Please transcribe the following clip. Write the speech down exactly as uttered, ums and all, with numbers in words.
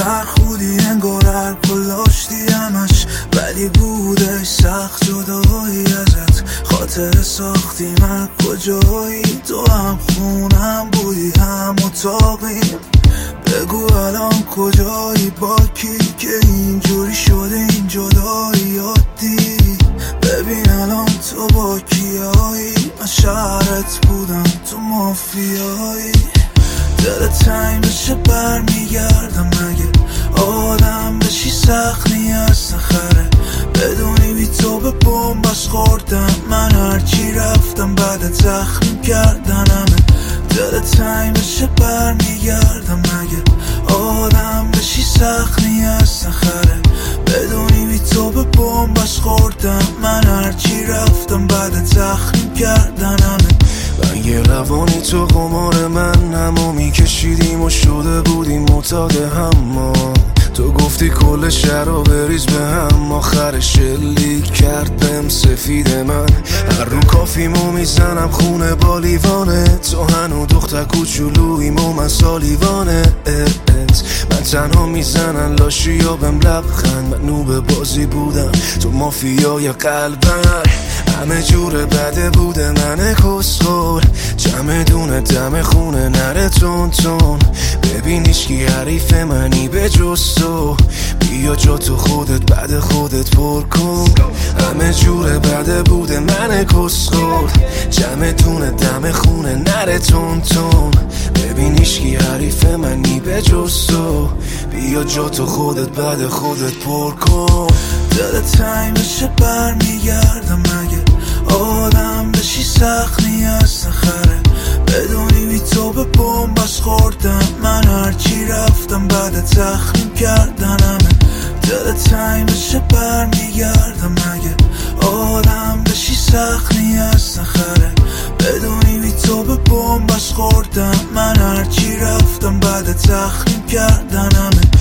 چرخودی انگار هر کلاشتی همش، ولی بودش سخت جدایی ازت. خاطر ساختی من کجایی، تو هم خونم بودی هم اتاقی. بگو الان کجایی، با کی که اینجوری شده این جدایی عادی. ببین الان تو با کیایی، من شهرت بودم تو مافیایی. دل تنگ بشه بر میگردم، مگه آدم بشی سخت نیست نخره. بدونی بی تو به بمبش خوردم من، هرچی رفتم بعد زخم کردنمه. دل تنگ بشه بر میگردم، مگه آدم بشی سخت نیست نخره. بدونی بی تو به بمبش خوردم من، هرچی رفتم بعد زخم کردنمه. رنگ روانی تو قمار من، همو میکشیدیم و شده بودیم معتاد هم. ما تو گفتی کل شهر رو بریز به هم، آخر شلیک کرد بهم سفید من. هر رو کافیمو میزنم خونه با لیوانه، تو هنو دختر کوچولوییم و من سالیوانه. من تنها میزنن لاشی یا بهم لبخند، من نوب بازی بودم تو مافیای قلبم. همه جور بده بوده من کسخور، جمع دونه دم خونه نره تون تون. ببین ایشکی حریف منی به جز تو، بیا جا تو خودت بعد خودت پر کن. همه جور بده بوده من کسخور، جمع دونه دم خونه نره تون تون. ببین ایشکی حریف منی به جز تو، بیا جا تو خودت بعد خودت پر کن. دل تنگ بشه بر میگردم، مگه آدم بشی سخت نیست نخره. بدونی بی تو به بمبش خوردم من، هرچی رفتم بعد زخم کردنمه. دل تنگ بشه بر میگردم، مگه آدم بشی سخت نیست نخره. بدونی بی تو به بمبش خوردم من، هرچی رفتم بعد زخم کردنمه.